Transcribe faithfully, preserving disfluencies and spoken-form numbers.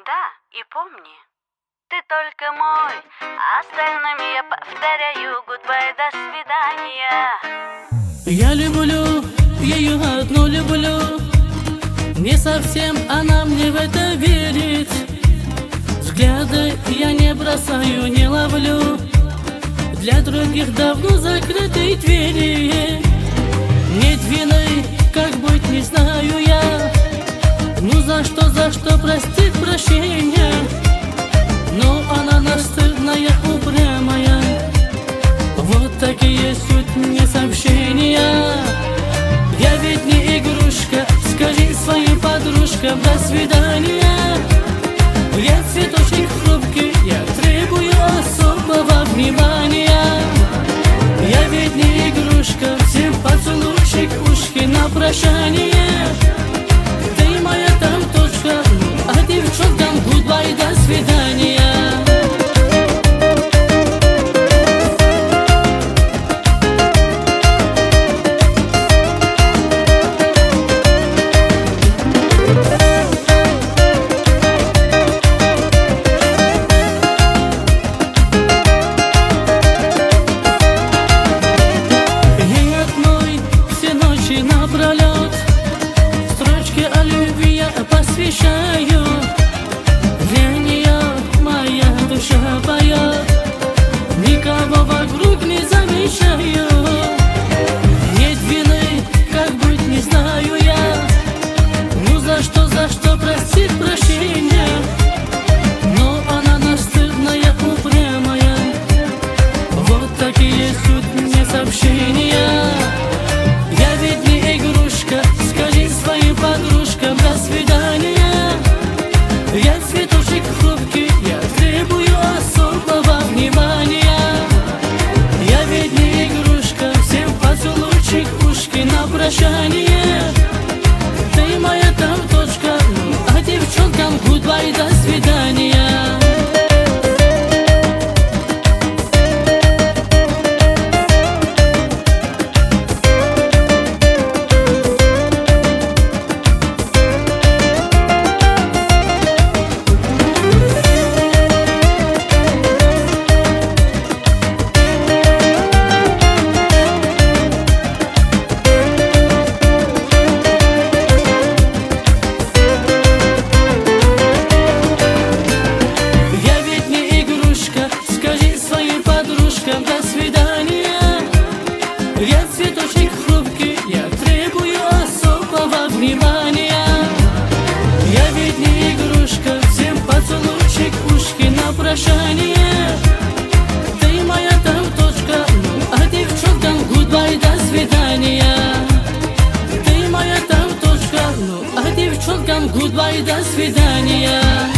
Да, и помни, ты только мой, а остальным я повторяю goodbye, до свидания. Я люблю ее одну, люблю. Не совсем она мне в это верит. Взгляды я не бросаю, не ловлю. Для других давно закрыты двери. Нет вины, как быть, не знаю я. Ну за что, за что простить прощения? Но она настырная, упрямая. Вот такие суть мне сообщения. Я ведь не игрушка, скажи своим подружкам до свидания. Я цветочек хрупкий, я требую особого внимания. Я ведь не игрушка, всем поцелуйчик ушки на прощание. Ты моя там точка, а девчонкам goodbye, до свидания. Напролет строчки о любви я посвящаю. Для нее моя душа поет, никого вокруг не замечаю. Нет вины, как быть, не знаю я. Ну за что, за что простить прощения? Но она настырная, упрямая. Вот такие суть мне сообщения. Я ведь не игрушка, скажи своим подружкам до свидания. Я цветочек хрупкий, я требую особого внимания. Я ведь не игрушка, всем поцелуйчик ушки на прощание. Ты моя там точка, а девчонкам goodbye, до свидания. До свидания. Я цветочек хрупкий, я требую особого внимания. Я ведь не игрушка, всем поцелуйчик ушки на прощание. Ты моя там точка, а девчонкам goodbye, до свидания. Ты моя там точка, а девчонкам goodbye, до свидания.